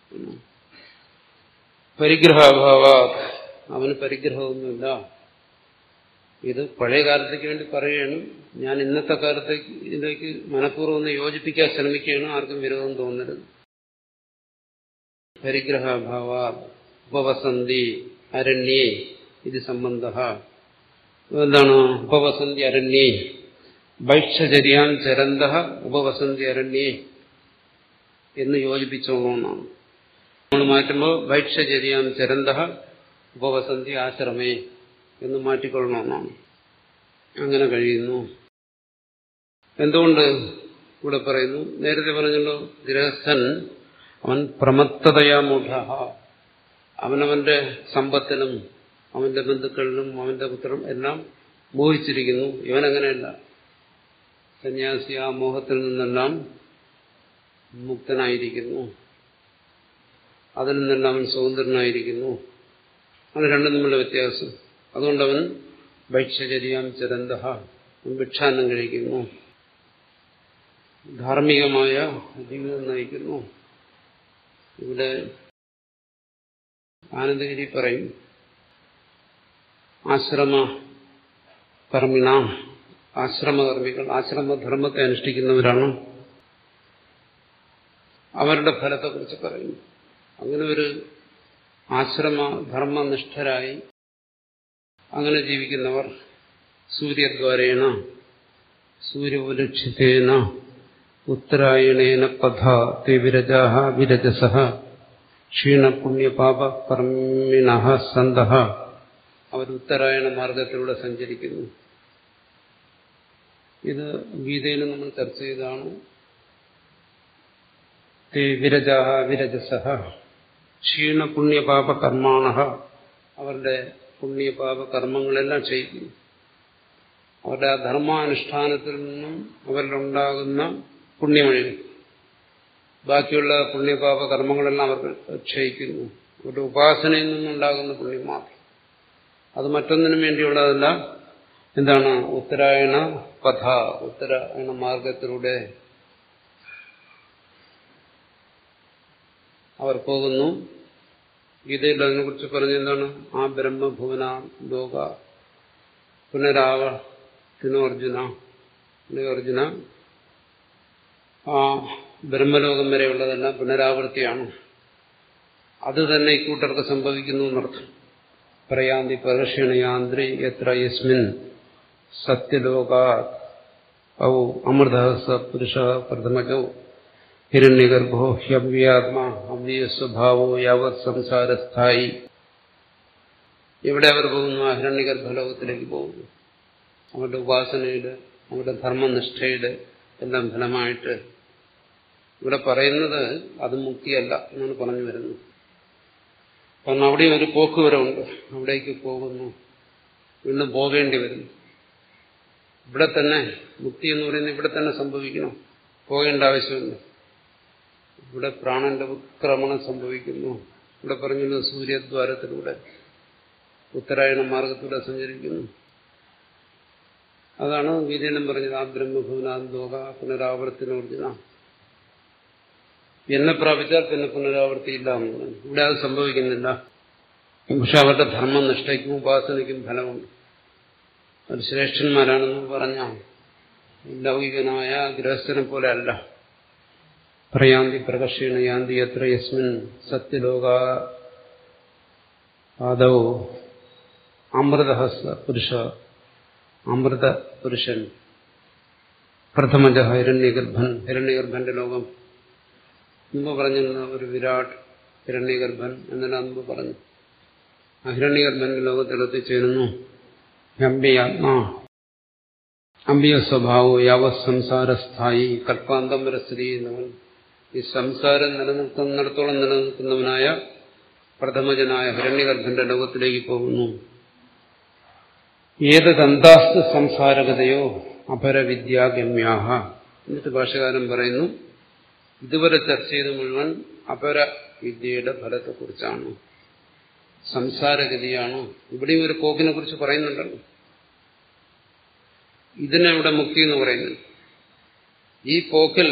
പരിഗ്രഹാഭാവ, അവന് പരിഗ്രഹമൊന്നുമില്ല. ഇത് പഴയ കാലത്തേക്ക് വേണ്ടി പറയുകയാണ്. ഞാൻ ഇന്നത്തെ കാലത്തേക്ക് ഇതിലേക്ക് മനഃപൂർവ്വം ഒന്ന് യോജിപ്പിക്കാൻ ശ്രമിക്കുകയാണ്. ആർക്കും വിരോധം തോന്നരുത്. പരിഗ്രഹാഭാവ ഉപവസന്തി അരണ്യേ ഇത് സംബന്ധ. എന്താണ് ഉപവസന്തി അരണ്യേ? ഭൈക്ഷചര്യാൻ ചരന്ത ഉപവസന്തി അരണ്യേ എന്ന് യോജിപ്പിച്ചോളണമെന്നാണ്. നമ്മൾ മാറ്റുമ്പോൾ ഭൈക്ഷചര്യാൻ ചരന്ത ഉപവസന്തി ആശ്രമേ എന്ന് മാറ്റിക്കൊള്ളണമെന്നാണ്. അങ്ങനെ കഴിയുന്നു. എന്തുകൊണ്ട് ഇവിടെ പറയുന്നു? നേരത്തെ പറഞ്ഞല്ലോ, ഗൃഹസ്ഥൻ അവൻ പ്രമത്തതയാ മൂഢ, അവനവന്റെ സമ്പത്തിലും അവന്റെ ബന്ധുക്കളിലും അവന്റെ പുത്രം എല്ലാം മോഹിച്ചിരിക്കുന്നു. ഇവനങ്ങനെയല്ല. സന്യാസി ആ മോഹത്തിൽ നിന്നെല്ലാം മുക്തനായിരിക്കുന്നു. അതിൽ നിന്നെല്ലാം അവൻ സ്വതന്ത്രനായിരിക്കുന്നു. അത് രണ്ടും തമ്മിലുള്ള വ്യത്യാസം. അതുകൊണ്ടവൻ ഭൈക്ഷചര്യാം ചരന്ത, ഭിക്ഷാന്നം കഴിക്കുന്നു, ധാർമ്മികമായ ജീവിതം നയിക്കുന്നു. ഇവിടെ ആനന്ദഗിരി പറയും, ആശ്രമ കർമ്മിണ, ആശ്രമകർമ്മികൾ ആശ്രമധർമ്മത്തെ അനുഷ്ഠിക്കുന്നവരാണ്. അവരുടെ ഫലത്തെക്കുറിച്ച് പറയുന്നു. അങ്ങനെ ഒരു ആശ്രമധർമ്മനിഷ്ഠരായി അങ്ങനെ ജീവിക്കുന്നവർ സൂര്യദ്വാരേണ സൂര്യോപലക്ഷിതേന ഉത്തരായണേന പഥ തേ വിരജാഃ വിരജസഃ ക്ഷീണപുണ്യപാപ കർമ്മിണഃ സന്തഃ. അവർ ഉത്തരായണ മാർഗത്തിലൂടെ സഞ്ചരിക്കുന്നു. ഇത് ഗീതയിൽ നമ്മൾ ചർച്ച ചെയ്തതാണ്. തേ വിരജാഃ വിരജസഃ ക്ഷീണപുണ്യപാപ കർമാണഃ, അവരുടെ പുണ്യപാപ കർമ്മങ്ങളെല്ലാം ചെയ്യിക്കുന്നു. അവരുടെ ആ ധർമാനുഷ്ഠാനത്തിൽ നിന്നും അവരിലുണ്ടാകുന്ന പുണ്യമൊഴികൾ, ബാക്കിയുള്ള പുണ്യപാപ കർമ്മങ്ങളെല്ലാം അവർക്ക് ക്ഷയിക്കുന്നു. അവരുടെ ഉപാസനയിൽ നിന്നുണ്ടാകുന്ന പുണ്യം മാത്രം. അത് മറ്റൊന്നിനും വേണ്ടിയുള്ളതല്ല. എന്താണ്? ഉത്തരായണ പഥ, ഉത്തരായണ മാർഗത്തിലൂടെ അവർ പോകുന്നു. ഗീതയിൽ അതിനെക്കുറിച്ച് പറഞ്ഞെന്താണ്? ആ ബ്രഹ്മഭുവന ലോക പുനരാവർത്തിനോ അർജുന, അർജുന ആ ബ്രഹ്മലോകം വരെയുള്ളതെല്ലാം പുനരാവൃത്തിയാണ്. അത് തന്നെ ഇക്കൂട്ടർക്ക് സംഭവിക്കുന്നു എന്നർത്ഥം. പ്രയാന്തി പ്രദക്ഷിണയാന്ത്രി എത്ര യസ്മിൻ സത്യലോകാ ഔ അമൃത സ പുരുഷ പ്രഥമജോ ഹിരണ്യഗർഭോ ഹ്യവ്യാത്മാ അവ്യസ്വഭാവോ യാവത് സംസാരസ്ഥായി. എവിടെ അവർ പോകുന്നു? ആ ഹിരണ്യഗർഭലോകത്തിലേക്ക് പോകുന്നു. അവരുടെ ഉപാസനയുടെ, അവരുടെ ധർമ്മനിഷ്ഠയുടെ എല്ലാം ഫലമായിട്ട്. ഇവിടെ പറയുന്നത് അത് മുക്തിയല്ല എന്നാണ് പറഞ്ഞു വരുന്നത്. കാരണം അവിടെ ഒരു പോക്കുവരവുണ്ട്. അവിടേക്ക് പോകുന്നു, വീണ്ടും പോകേണ്ടി വരുന്നു. ഇവിടെ തന്നെ മുക്തി എന്ന് പറയുന്നത് ഇവിടെ തന്നെ സംഭവിക്കണം, പോകേണ്ട ആവശ്യമില്ല. ഇവിടെ പ്രാണന്റെ ഉത്ക്രമണം സംഭവിക്കുന്നു. ഇവിടെ പറഞ്ഞത് സൂര്യദ്വാരത്തിലൂടെ ഉത്തരായണ മാർഗത്തിലൂടെ സഞ്ചരിക്കുന്നു. അതാണ് ഗീതയിലും പറഞ്ഞത് ആ ബ്രഹ്മഭുവനാന്തോക പുനരാവർത്തിനോർജുന. എന്നെ പ്രാപിച്ചാൽ പിന്നെ പുനരാവർത്തിയില്ല എന്ന് പറഞ്ഞു. ഇവിടെ അത് സംഭവിക്കുന്നില്ല. പക്ഷെ അവരുടെ ധർമ്മനിഷ്ഠയ്ക്കും ഉപാസനയ്ക്കും ഫലമുണ്ട്. അവർ ശ്രേഷ്ഠന്മാരാണെന്ന് പറഞ്ഞാൽ ലൗകികനായ ഗൃഹസ്ഥനെ പോലെ അല്ല. പ്രയാന്തി പ്രകർഷീണ യാന്തി എത്ര യസ്മിൻ സത്യലോക ആദൗ അമൃതഹസ പുരുഷ, അമൃത പുരുഷൻ പ്രഥമജ ഹിരണ്യഗർഭൻ, ഹിരണ്യഗർഭന്റെ ലോകം. മുമ്പ് പറഞ്ഞിരുന്ന ഒരു വിരാട് ഹിരണ്യഗർഭൻ എന്നെല്ലാം മുമ്പ് പറഞ്ഞു. ഹിരണ്യഗർഭന്റെ ലോകത്തിലെത്തിച്ചേരുന്നു. അമ്പിയാത്മാ അമ്പിയ സ്വഭാവോ യാവത് സംസാരസ്ഥായി കൽപ്പാന്തം വരെ സ്ഥിതി ചെയ്യുന്നവൻ, ഈ സംസാരം നിലനിൽക്കുന്നിടത്തോളം നിലനിൽക്കുന്നവനായ പ്രഥമജനായ ഹിരണ്യഗർഭന്റെ ലോകത്തിലേക്ക് പോകുന്നു. ഏതദന്താസ്തു സംസാരഗതയോ അപരവിദ്യാഗമ്യാഹ. എന്നിട്ട് ഭാഷകാരൻ പറയുന്നു, ഇതുവരെ ചർച്ച ചെയ്ത മുഴുവൻ അപരവിദ്യയുടെ ഫലത്തെക്കുറിച്ചാണ്, സംസാരഗതിയാണ്. ഇവിടെയും ഒരു പോക്കിനെ കുറിച്ച് പറയുന്നുണ്ടല്ലോ. ഇതിനെ ഇവിടെ മുക്തി എന്ന് പറയുന്നു. ഈ പോക്കിൽ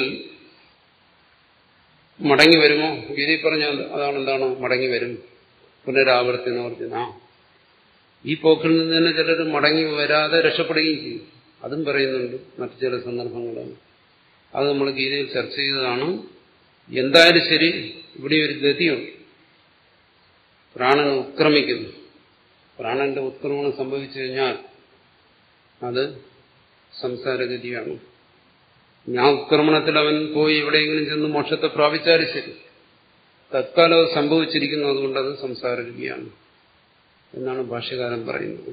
മടങ്ങി വരുമോ? ഗീതയിൽ പറഞ്ഞ അതാണ് എന്താണ് മടങ്ങി വരും, പുനരാവർത്തി നിവർത്തിന. ഈ പോക്കിൽ നിന്ന് തന്നെ ചിലർ മടങ്ങി വരാതെ രക്ഷപ്പെടുകയും ചെയ്യും. അതും പറയുന്നുണ്ട് മറ്റു ചില സന്ദർഭങ്ങളിൽ. അത് നമ്മൾ ഗീതയിൽ ചർച്ച ചെയ്തതാണ്. എന്തായാലും ശരി, ഇവിടെ ഒരു ഗതിയുണ്ട്. പ്രാണൻ ഉത്ക്രമിക്കുന്നു. പ്രാണന്റെ ഉത്ക്രമണം സംഭവിച്ചു കഴിഞ്ഞാൽ അത് സംസാരഗതിയാണ്. ഞാൻ ഉത്ക്രമണത്തിൽ അവൻ പോയി എവിടെയെങ്കിലും ചെന്ന് മോക്ഷത്തെ പ്രാപിച്ചാലും ശരി, തത്കാലം അത് സംഭവിച്ചിരിക്കുന്നു. അതുകൊണ്ട് അത് സംസാരഗതിയാണ് എന്നാണ് ഭാഷ്യകാരൻ പറയുന്നത്.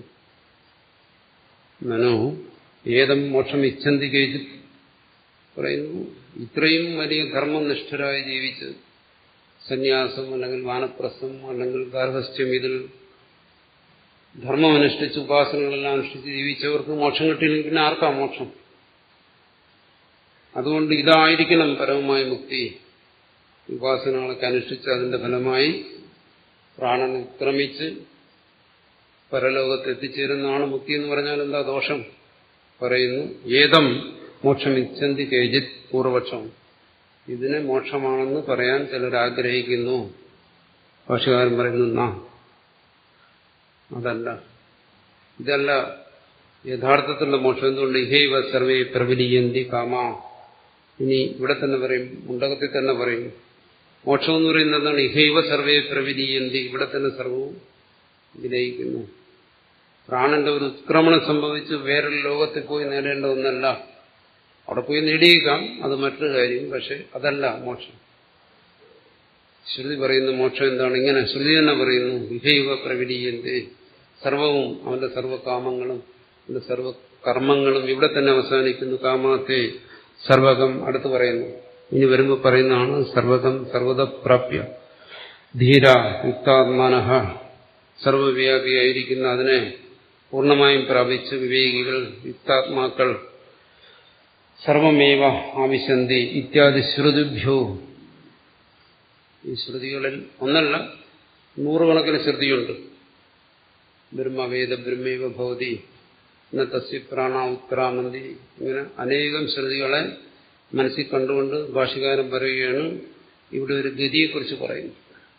മനോ ഏതം മോക്ഷം ഇച്ഛന്തി കേജി പറയുന്നു. ഇത്രയും വലിയ ധർമ്മനിഷ്ഠരായി ജീവിച്ച് സന്യാസം അല്ലെങ്കിൽ വാനപ്രസ്ഥം അല്ലെങ്കിൽ ഗാർഹസ്ഥ്യം, ഇതിൽ ധർമ്മമനുഷ്ഠിച്ച് ഉപാസനകളെല്ലാം അനുഷ്ഠിച്ച് ജീവിച്ചവർക്ക് മോക്ഷം കിട്ടിയില്ലെങ്കിൽ പിന്നെ ആർക്കാ മോക്ഷം? അതുകൊണ്ട് ഇതായിരിക്കണം പരമമായ മുക്തി. ഉപാസനകളൊക്കെ അനുഷ്ഠിച്ച് അതിന്റെ ഫലമായി പ്രാണൻ ഉത്ക്രമിച്ച് പരലോകത്ത് എത്തിച്ചേരുന്നതാണ് മുക്തി എന്ന് പറഞ്ഞാൽ എന്താ ദോഷം? പറയുന്നു, ഏതം മോക്ഷം ഇച്ഛന്തി കേജിത് പൂർവപക്ഷം. ഇതിനെ മോക്ഷമാണെന്ന് പറയാൻ ചിലർ ആഗ്രഹിക്കുന്നു. ഭാഷ്യകാരൻ പറയുന്നു, നാ അതല്ല, ഇതല്ല യഥാർത്ഥത്തിലുള്ള മോക്ഷം. എന്തുകൊണ്ട്? ഇഹൈവ സർവേ പ്രവിലീയന്തി കാമ. ഇനി ഇവിടെ തന്നെ പറയും, മുണ്ടകത്തിൽ തന്നെ പറയും. മോക്ഷം എന്ന് പറയുന്നത് എന്താണ്? ഇഹൈവ സർവേ പ്രവിലീയന്തി, ഇവിടെ തന്നെ സർവവും വിലയിക്കുന്നു. പ്രാണന്റെ ഒരു ഉത്ക്രമണം സംഭവിച്ച് വേറൊരു ലോകത്തിൽ പോയി നേടേണ്ട ഒന്നല്ല. അവിടെ പോയി നേടിയേക്കാം, അത് മറ്റൊരു കാര്യം. പക്ഷെ അതല്ല മോക്ഷം. ശ്രുതി പറയുന്ന മോക്ഷം എന്താണ്? ഇങ്ങനെ ശ്രുതി തന്നെ പറയുന്നു, ഇഹൈവ പ്രവിലീയന്തി, സർവവും അവന്റെ സർവകാമങ്ങളും അവന്റെ സർവകർമ്മങ്ങളും ഇവിടെ തന്നെ അവസാനിക്കുന്നു. കാമാത്തെ സർവകം അടുത്ത് പറയുന്നു. ഇനി വരുമ്പോൾ പറയുന്നതാണ് സർവകം സർവത പ്രാപ്യ ധീര യുക്താത്മാനഃ, സർവവ്യാപിയായിരിക്കുന്ന അതിനെ പൂർണ്ണമായും പ്രാപിച്ച് വിവേകികൾ യുക്താത്മാക്കൾ സർവമേവ ആവിശന്തി ഇത്യാദി ശ്രുതിഭ്യോ. ഈ ശ്രുതികളിൽ ഒന്നല്ല, നൂറുകണക്കിന് ശ്രുതിയുണ്ട്. ബ്രഹ്മവേദ ബ്രഹ്മൈവ ഭവതി ന തസ്യ പ്രാണ ഉത്ക്രാമന്തി. ഇങ്ങനെ അനേകം ശ്രുതികളെ മനസ്സിൽ കണ്ടുകൊണ്ട് ഭാഷ്യകാരൻ പറയുകയാണ്, ഇവിടെ ഒരു ഗതിയെക്കുറിച്ച് പറയുന്നു,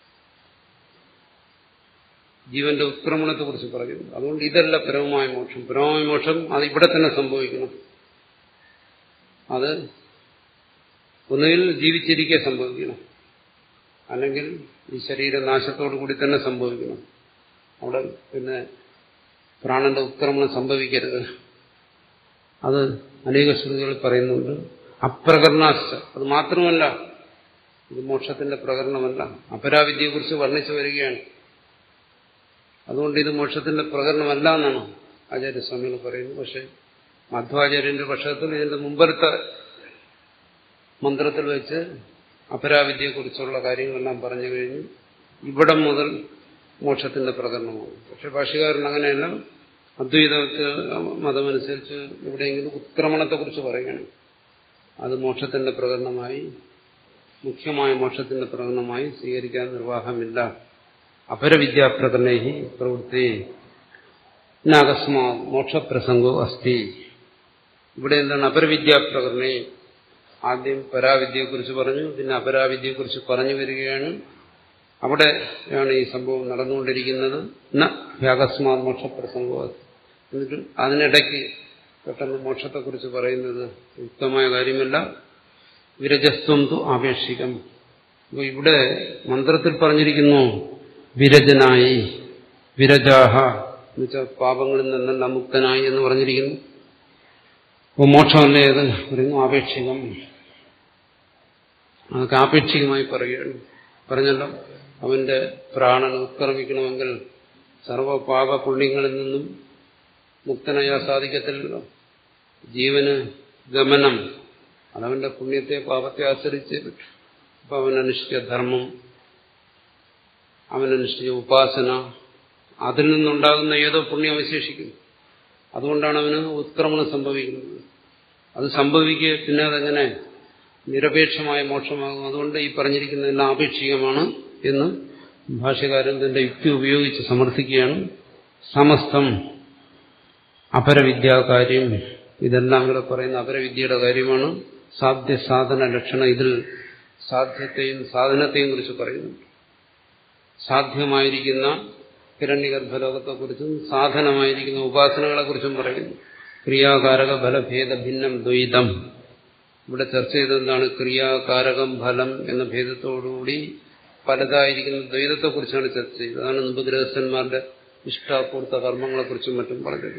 ജീവന്റെ ഉത്ക്രമണത്തെക്കുറിച്ച് പറയുന്നു. അതുകൊണ്ട് ഇതല്ല പരമമായ മോക്ഷം. പരമമായ മോക്ഷം അത് ഇവിടെ തന്നെ സംഭവിക്കണം. അത് ഒന്നുകിൽ ജീവിച്ചിരിക്കെ സംഭവിക്കണം, അല്ലെങ്കിൽ ഈ ശരീരനാശത്തോടു കൂടി തന്നെ സംഭവിക്കണം. അവിടെ പിന്നെ പ്രാണന്റെ ഉത്ക്രമണം സംഭവിക്കരുത്. അത് അനേക ശ്രുതികൾ പറയുന്നുണ്ട്. അപ്രകരണാശ്ച, അത് മാത്രമല്ല, ഇത് മോക്ഷത്തിന്റെ പ്രകരണമല്ല, അപരാവിദ്യയെക്കുറിച്ച് വർണ്ണിച്ചു വരികയാണ്. അതുകൊണ്ട് ഇത് മോക്ഷത്തിന്റെ പ്രകരണമല്ല എന്നാണ് ആചാര്യസ്വാമികൾ പറയുന്നത്. പക്ഷെ മധ്വാചാര്യന്റെ പക്ഷത്തിൽ ഇതിന്റെ മുമ്പത്തെ മന്ത്രത്തിൽ വെച്ച് അപരാവിദ്യയെക്കുറിച്ചുള്ള കാര്യങ്ങളെല്ലാം പറഞ്ഞു കഴിഞ്ഞു. ഇവിടം മുതൽ മോക്ഷത്തിന്റെ പ്രകരണമാണ്. പക്ഷെ ഭാഷ്യകാരൻ അങ്ങനെയല്ല. അദ്വൈത മതമനുസരിച്ച് എവിടെയെങ്കിലും ഉത്ക്രമണത്തെക്കുറിച്ച് പറയുകയാണ്, അത് മോക്ഷത്തിന്റെ പ്രകരണമായി, മുഖ്യമായ മോക്ഷത്തിന്റെ പ്രകരണമായി സ്വീകരിക്കാൻ നിർവാഹമില്ല. അപരവിദ്യാപ്രകരണൈഹി പ്രവൃത്തി അകസ്മാ മോക്ഷപ്രസംഗോ അസ്തി. ഇവിടെ എന്താണ് അപരവിദ്യാപ്രകരണേ? ആദ്യം പരാവിദ്യയെക്കുറിച്ച് പറഞ്ഞു, പിന്നെ അപരാവിദ്യയെക്കുറിച്ച് പറഞ്ഞു വരികയാണ്. അവിടെയാണ് ഈ സംഭവം നടന്നുകൊണ്ടിരിക്കുന്നത്. ന അകസ്മാ മോക്ഷപ്രസംഗോ അസ്തി. എന്നിട്ട് അതിനിടയ്ക്ക് പെട്ടെന്ന് മോക്ഷത്തെക്കുറിച്ച് പറയുന്നത് യുക്തമായ കാര്യമല്ല. വിരജസ്ത്വം തു ആപേക്ഷികം. അപ്പോൾ ഇവിടെ മന്ത്രത്തിൽ പറഞ്ഞിരിക്കുന്നു വിരജനായി, വിരജാഹ എന്നുവെച്ചാൽ പാപങ്ങളിൽ നിന്നെല്ലാം മുക്തനായി എന്ന് പറഞ്ഞിരിക്കുന്നു. അപ്പോൾ മോക്ഷമല്ലേ അത് പറയുന്നു ആപേക്ഷികം. അതൊക്കെ ആപേക്ഷികമായി പറയുകയാണ്. പറഞ്ഞല്ലോ, അവന്റെ പ്രാണൻ ഉത്ക്രമിക്കണമെങ്കിൽ സർവപാപ പുണ്യങ്ങളിൽ നിന്നും മുക്തനായാൽ സാധിക്കത്തില്ലല്ലോ. ജീവന് ഗമനം അതവന്റെ പുണ്യത്തെ പാപത്തെ ആശ്രയിച്ച് അപ്പൊ അവനനുഷ്ഠിച്ച ധർമ്മം, അവനനുഷ്ഠിച്ച ഉപാസന, അതിൽ നിന്നുണ്ടാകുന്ന ഏതോ പുണ്യം അവശേഷിക്കുന്നു. അതുകൊണ്ടാണ് അവന് ഉത്ക്രമണം സംഭവിക്കുന്നത്. അത് സംഭവിക്കുക പിന്നെ അതെങ്ങനെ നിരപേക്ഷമായ മോക്ഷമാകും. അതുകൊണ്ട് ഈ പറഞ്ഞിരിക്കുന്നതെല്ലാം ആപേക്ഷികമാണ് എന്ന് ഭാഷ്യകാരൻ തന്റെ യുക്തി ഉപയോഗിച്ച് സമർത്ഥിക്കുകയാണ്. സമസ്തം അപരവിദ്യാകാര്യം, ഇതെല്ലാം ഇവിടെ പറയുന്ന അപരവിദ്യയുടെ കാര്യമാണ്. സാധ്യ സാധന ലക്ഷണം, ഇതിൽ സാധ്യത്തെയും സാധനത്തെയും കുറിച്ച് പറയുന്നു. സാധ്യമായിരിക്കുന്ന ഹിരണ്യഗർഭലോകത്തെക്കുറിച്ചും സാധനമായിരിക്കുന്ന ഉപാസനകളെക്കുറിച്ചും പറയുന്നു. ക്രിയാകാരക ഫലഭേദ ഭിന്നം ദ്വൈതം. ഇവിടെ ചർച്ച ചെയ്തതെന്താണ്? ക്രിയാകാരകം ഫലം എന്ന ഭേദത്തോടുകൂടി പലതായിരിക്കുന്ന ദ്വൈതത്തെക്കുറിച്ചാണ് ചർച്ച ചെയ്തത്. അതാണ് മുമ്പ് ഗൃഹസ്ഥന്മാരുടെ ഇഷ്ടാപൂർത്ത കർമ്മങ്ങളെക്കുറിച്ചും മറ്റും പറഞ്ഞത്.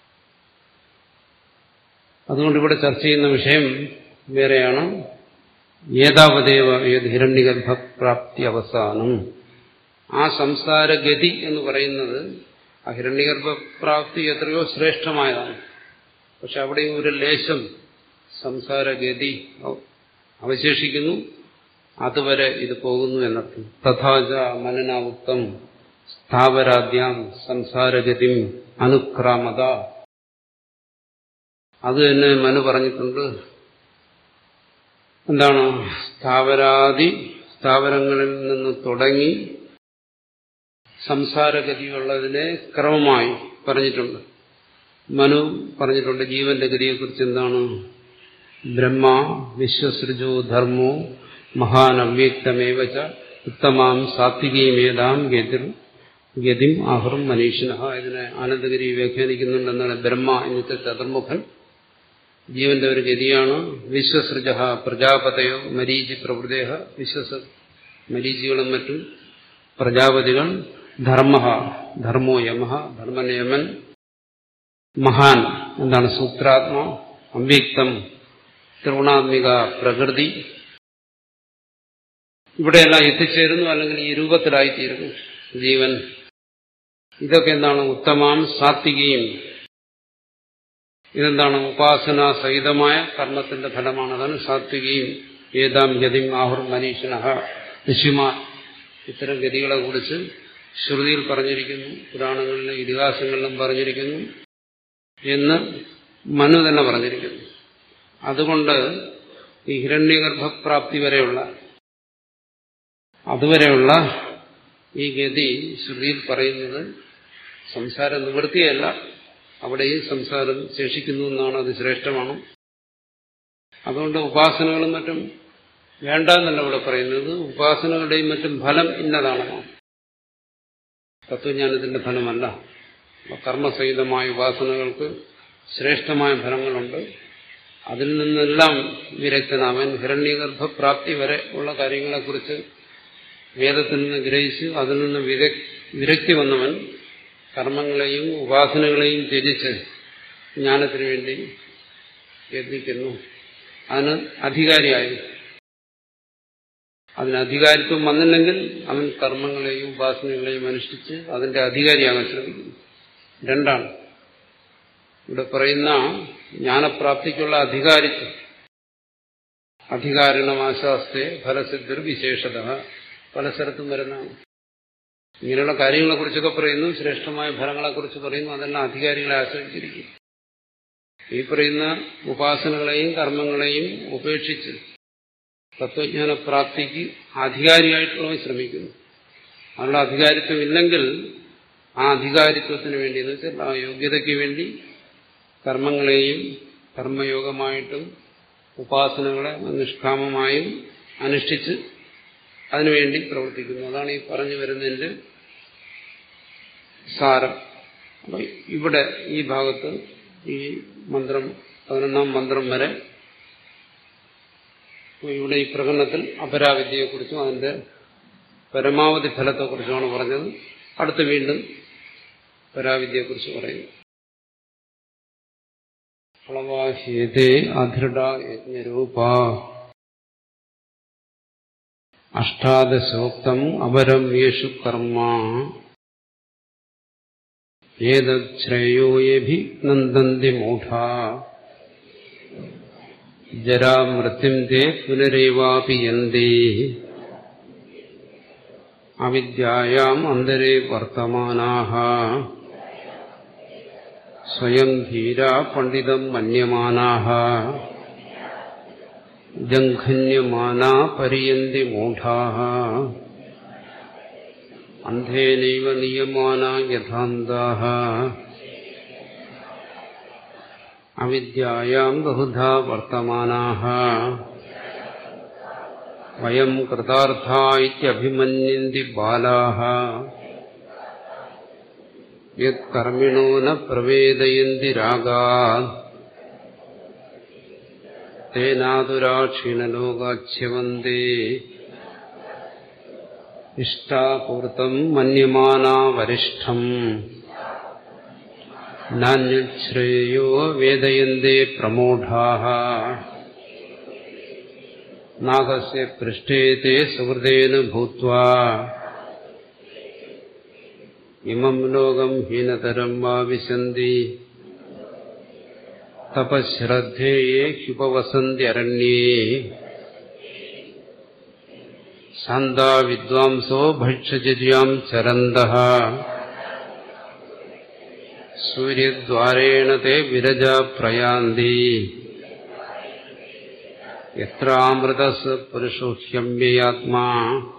അതുകൊണ്ട് ഇവിടെ ചർച്ച ചെയ്യുന്ന വിഷയം വേറെയാണ്. ഏതാവദേവ ഏത് ഹിരണ്യഗർഭപ്രാപ്തി അവസാനം, ആ സംസാരഗതി എന്ന് പറയുന്നത് ആ ഹിരണ്യഗർഭപ്രാപ്തി എത്രയോ ശ്രേഷ്ഠമായതാണ്. പക്ഷെ അവിടെയും ഒരു ലേശം സംസാരഗതി അവശേഷിക്കുന്നു. അതുവരെ ഇത് പോകുന്നു എന്നർത്ഥം. തഥാച മനനാവുക്തം സ്ഥാവരാദ്യാം സംസാരഗതിം അനുക്രാമത. അത് തന്നെ മനു പറഞ്ഞിട്ടുണ്ട്. എന്താണ്? സ്ഥാവരാദി സ്ഥാവരങ്ങളിൽ നിന്ന് തുടങ്ങി സംസാരഗതിയുള്ളതിനെ ക്രമമായി പറഞ്ഞിട്ടുണ്ട്. മനു പറഞ്ഞിട്ടുണ്ട് ജീവന്റെ ഗതിയെക്കുറിച്ച് എന്താണ്? ബ്രഹ്മ വിശ്വസൃജോ ധർമ്മോ മഹാൻ അവ്യക്തമേവച ഉത്തമാം സാത്വികീമേതാം ഗതിർ ഗതിം ആഹുറും മനീഷിന. ഇതിനെ ആനന്ദഗിരി വ്യാഖ്യാനിക്കുന്നുണ്ടെന്നാണ്. ബ്രഹ്മ ഇന്നത്തെ ചതുർമുഖൻ ജീവന്റെ ഒരു ഗതിയാണ്. വിശ്വസൃജ പ്രജാപതയോ മരീചി പ്രവൃദേഹ, വിശ്വസ മരീചികളും മറ്റും പ്രജാപതികൾ. ധർമ്മ ധർമ്മോ യമ ധർമ്മനയമൻ. മഹാൻ എന്താണ്? സൂത്രാത്മ. അവ്യക്തം ത്രിഗുണാത്മിക പ്രകൃതി. ഇവിടെയെല്ലാം എത്തിച്ചേരുന്നു, അല്ലെങ്കിൽ ഈ രൂപത്തിലായിത്തീരുന്നു ജീവൻ. ഇതൊക്കെ എന്താണ്? ഉത്തമാം സാത്വികയും. ഇതെന്താണ്? ഉപാസന സഹിതമായ കർമ്മത്തിന്റെ ഫലമാണ്. അതാണ് സാത്വികയും. ഏതാം ഗതിം ആഹുർ മനീഷിന. ഋഷിമാർ ഇത്തരം ഗതികളെ കുറിച്ച് ശ്രുതിയിൽ പറഞ്ഞിരിക്കുന്നു, പുരാണങ്ങളിലും ഇതിഹാസങ്ങളിലും പറഞ്ഞിരിക്കുന്നു എന്ന് മനു തന്നെ പറഞ്ഞിരിക്കുന്നു. അതുകൊണ്ട് ഈ ഹിരണ്യഗർഭപ്രാപ്തി വരെയുള്ള അതുവരെയുള്ള ഈ ഗതി ശ്രുതിയിൽ പറയുന്നത് സംസാര നിവൃത്തിയല്ല, അവിടെയും സംസാരം ശേഷിക്കുന്നു എന്നാണ്. അത് ശ്രേഷ്ഠമാണ്. അതുകൊണ്ട് ഉപാസനകളും മറ്റും വേണ്ടെന്നല്ല ഇവിടെ പറയുന്നത്. ഉപാസനകളുടെയും മറ്റും ഫലം ഇന്നതാണ്. തത്വജ്ഞാനത്തിന്റെ ഫലമല്ല. കർമ്മസഹിതമായ ഉപാസനകൾക്ക് ശ്രേഷ്ഠമായ ഫലങ്ങളുണ്ട്. അതിൽ നിന്നെല്ലാം വിരക്തനാവൻ. ഹിരണ്യഗർഭപ്രാപ്തി വരെ ഉള്ള കാര്യങ്ങളെക്കുറിച്ച് വേദത്തിൽ നിന്ന് ഗ്രഹിച്ച് അതിൽ നിന്ന് വിരക്തി വന്നവൻ കർമ്മങ്ങളെയും ഉപാസനകളെയും ത്യജിച്ച് ജ്ഞാനത്തിനു വേണ്ടി യത്നിക്കുന്നു. അതിന് അധികാരിയായി. അതിന് അധികാരിത്വം വന്നില്ലെങ്കിൽ അവൻ കർമ്മങ്ങളെയും ഉപാസനകളെയും അനുഷ്ഠിച്ച് അതിന്റെ അധികാരിയാകാൻ ശ്രമിക്കുന്നു. രണ്ടാണ് ഇവിടെ പറയുന്ന ജ്ഞാനപ്രാപ്തിക്കുള്ള അധികാരിത്വം. അധികാരിണമാശാസ്തേ ഫലസിദ്ധർ വിശേഷത പല സ്ഥലത്തും വരുന്നതാണ്. ഇങ്ങനെയുള്ള കാര്യങ്ങളെക്കുറിച്ചൊക്കെ പറയുന്നു, ശ്രേഷ്ഠമായ ഫലങ്ങളെക്കുറിച്ച് പറയുന്നു. അതെല്ലാം അധികാരികളെ ആശ്രയിച്ചിരിക്കും. ഈ പറയുന്ന ഉപാസനകളെയും കർമ്മങ്ങളെയും ഉപേക്ഷിച്ച് തത്വജ്ഞാനപ്രാപ്തിക്ക് അധികാരിയായിട്ടുള്ളവൻ ശ്രമിക്കുന്നു. അതിനുള്ള അധികാരിത്വം ഇല്ലെങ്കിൽ ആ അധികാരിത്വത്തിന് വേണ്ടി, എന്ന് വെച്ചാൽ ആ യോഗ്യതയ്ക്ക് വേണ്ടി കർമ്മങ്ങളെയും കർമ്മയോഗമായിട്ടും ഉപാസനകളെ നിഷ്കാമമായും അനുഷ്ഠിച്ച് അതിനുവേണ്ടി പ്രവർത്തിക്കുന്നു. അതാണ് ഈ പറഞ്ഞു വരുന്നതിന്റെ സാരം. അപ്പൊ ഇവിടെ ഈ ഭാഗത്ത് ഈ മന്ത്രം പതിനൊന്നാം മന്ത്രം വരെ ഇവിടെ ഈ പ്രകടനത്തിൽ അപരാവിദ്യയെക്കുറിച്ചും അതിന്റെ പരമാവധി ഫലത്തെക്കുറിച്ചുമാണ് പറഞ്ഞത്. അടുത്ത് വീണ്ടും പരാവിദ്യയെക്കുറിച്ച് പറയുന്നു. പ്ലവാഹ്യേതേ അധൃഢ യജ്ഞരൂപ അഷ്ടാദശോക്തം അപരം യേഷു കർമ്മ ഏതശ്രേയോ യഭിനന്ദന്തി മൂഢാ ജരാമൃത്യും തേ പുനരേവാപി യന്തി അവിദ്യായാം അന്തരേ വർത്തമാനാഃ സ്വയം ധീരാ പണ്ഡിതം മന്യമാനാഃ ജംഘന്യമാനാ പരിയന്തി മൂഢാഃ അന്ധേനൈവ നിയമാനാ യഥാന്താഃ അവിദ്യായാം ബഹുധാ വർത്തമാനാഃ വയം കൃതാർത്ഥാ ഇത്യഭിമന്യന്തി ബാലാഃ യത് കർമ്മിണോ ന പ്രവേദയന്തി രാഗാത് തേനാതുരാക്ഷീണലോകാച്ഛ്യവന്തേ ഇഷ്ടാപൂർത്തം മന്യമാനാ വരിഷ്ഠം നാന്യശ്രേയോ വേദയന്തേ പ്രമൂഢാഃ നാഗസ്യ പൃഷ്ഠേ തേ സുഹൃദേന ഭൂത്വാ ഇമം ലോകം ഹീനതരം വാ വിശന്തി തപശ്രദ്ധേയേ ഹ്യുപവസന്തി അരണ്യേ ശാന്താ വിദ്വാംസോ ഭക്ഷ്യചര്യാം ചരന്തഃ സൂര്യദ്വാരേണ തേ വിരജാ പ്രയാന്തി യത്രാമൃതസ് പുരുഷോ ഹ്യമ്യയാത്മാ